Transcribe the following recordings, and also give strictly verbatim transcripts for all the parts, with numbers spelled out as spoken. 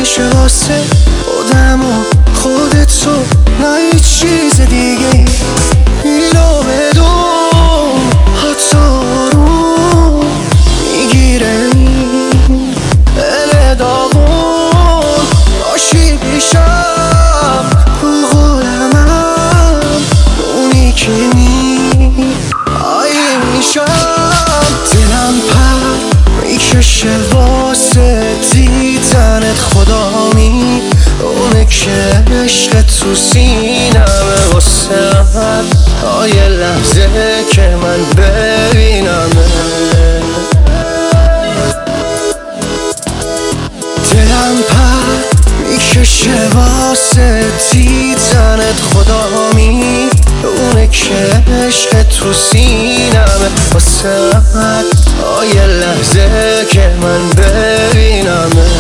میکشه واسه خودم و خودتو، نه هیچ چیز دیگه. اینو بدون حتی رو میگیره این دل داغون، باشی پیشم رو قولمم، اونی که می آیه میشم. دلم پر میکشه واسه دیدنت خدامی، اونه که عشق تو سینمه واسه من، آیه لحظه که من ببینمه. دلم پر میکشه واسه دیدنت خدامی، اونه که عشق تو سینمه واسه من، آیه لحظه که من ببینمه.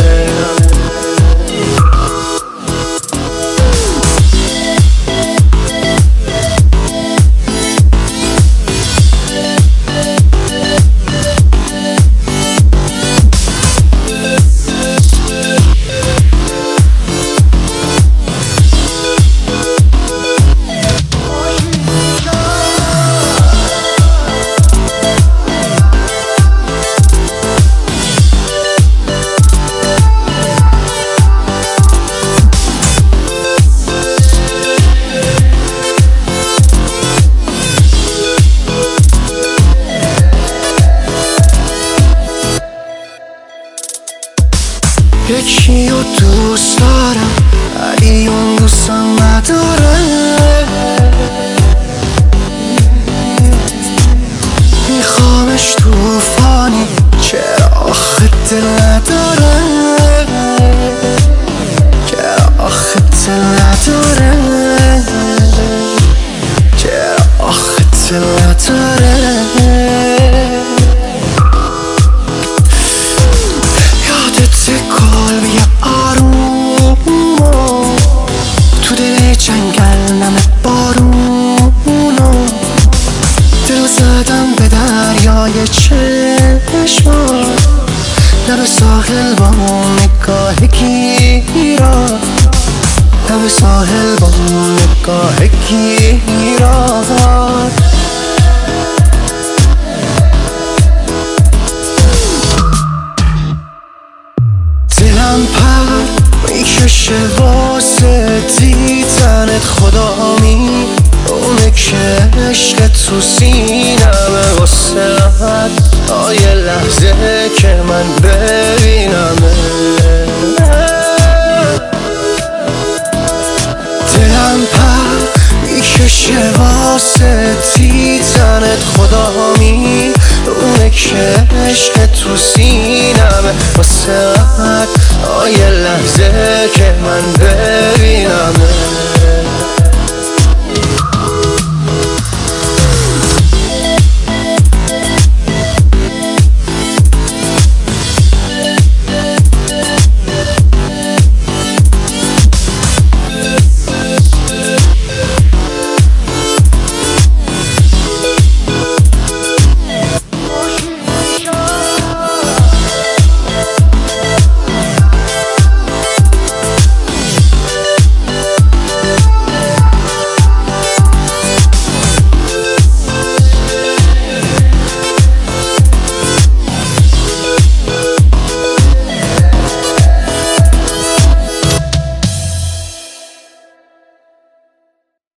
یکی رو دوست دارم ولی اون دوستم نداره، میخوامش توفانی چرا آخه دل نداره، چرا آخه دل نداره، چرا آخه دل نداره. جنگل نم بارونو دل زدم به دریای چشمان، لب ساحل با نگاه گیرا، لب ساحل با نگاه گیرا. دلم پر میکشه واسه دیدنت خدامی، اونه که عشق تو سینمه واسه من، آیه لحظه که من ببینمه. دلم پر میکشه واسه دیدنت خدامی، اونه که عشق تو سینمه واسه من، آیه لحظه که من ببینمه.